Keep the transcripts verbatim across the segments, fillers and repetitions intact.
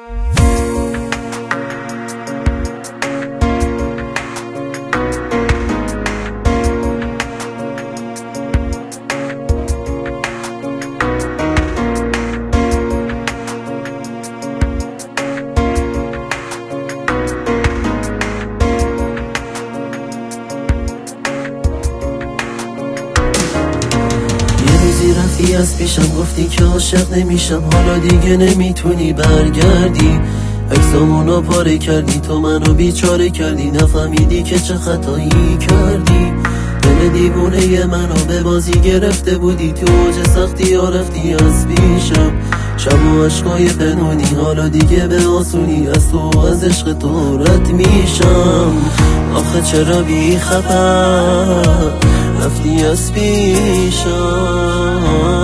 رفتی از پیشم گفتی که عاشق نمیشم، حالا دیگه نمیتونی برگردی. عکسامونو پاره کردی، تو منو بیچاره کردی، نفهمیدی که چه خطایی کردی. دل دیوونه منو به بازی گرفته بودی، تو اوج سختی ها رفتی از پیشم. شب و عشقای پنهانی، حالا دیگه به آسونی از تو از عشق تو رد میشم. آخه چرا بی خبر رفتی از پیشم؟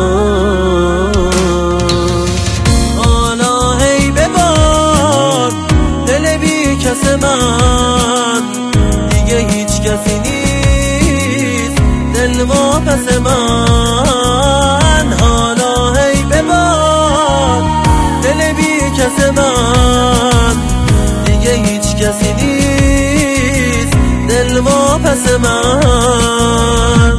حالا هی ببار دل بی کس من، دیگه هیچ کسی نیست دل واپس من. حالا هی ببار دل بی کس من، دیگه هیچ کسی نیست دل واپس من.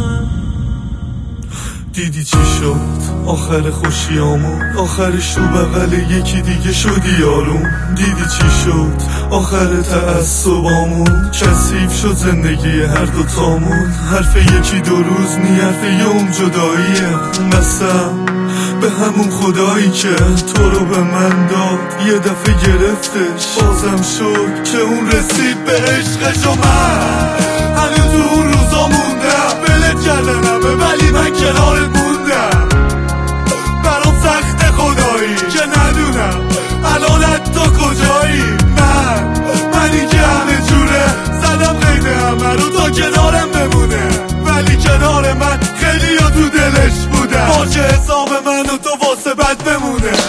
دیدی چی شد آخر خوشیامون، آخرش تو بغل یکی دیگه شدی یارون. دیدی چی شد آخر تعصبامون، کثیف شد زندگی هر دوتامون. حرف یکی دو روز نی، حرف یوم جداییه. قسم به همون خدایی که تو رو به من داد، یه دفعه گرفتش بازم شد که اون رسید به عشقش. و من هنوز تو اون روزا موندم، بلت کردنمه ولی من کنارت موندم. برام سخت خدایی که ندونم الان حتی کجایی. من منی که همه جوره زدم قید همه رو تا کنارم بمونه، ولی کنار من خیلی ها تو دلش بودن، باشه حساب من و تو واسه بد بمونه.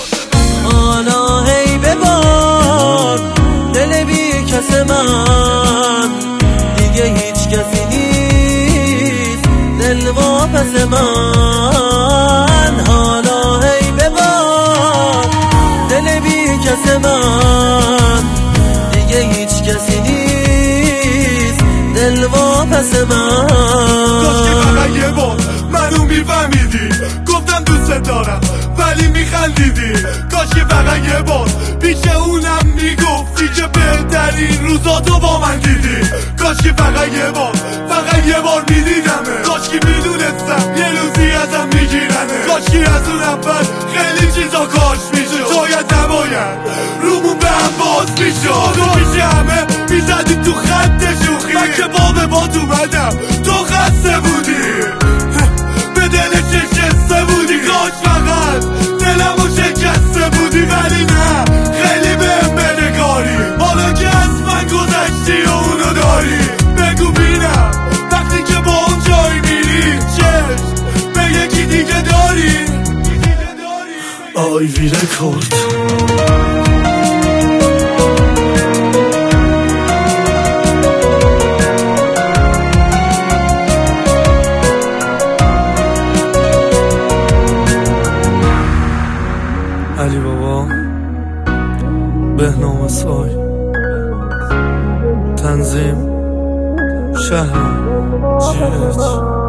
حالا هی ببار دل بی کس من، دیگه هیچ کسی نیست دل واپس من. حالا هی ببار دل بی کس من، دیگه هیچ کسی نیست دل واپس من. کاش که فقط یه بار منو میفهمیدی، گفتم دوست دارم ولی میخندیدی. کاش که فقط یه بار پیش اونم میگفتی که بهترین روزاتو با من دیدی. کاش که فقط یه بار فقط یه بار میدیدمه، کاش که میدونستم یه روزی ازم میگیرنه. کاش که از اون اول خیلی چیزا کاش میشد، شاید نباید رومون به هم باز میشد. تو پیش همه میزدی تو خط شوخی، من که با به باد اومدم تو خسته بودی، به دل شکسته بودی. کاش فقط دلمو شکسته بودی، ولی نه خیلی بهم بده کاری. حالا که از من گذشتی و اونو داری، بگو بینم وقتی که با اون جایی میری چشم به یکی دیگه داری. آی وی رکورد. علی بابا، بهنام سای، تنظیم شهر جی اچ.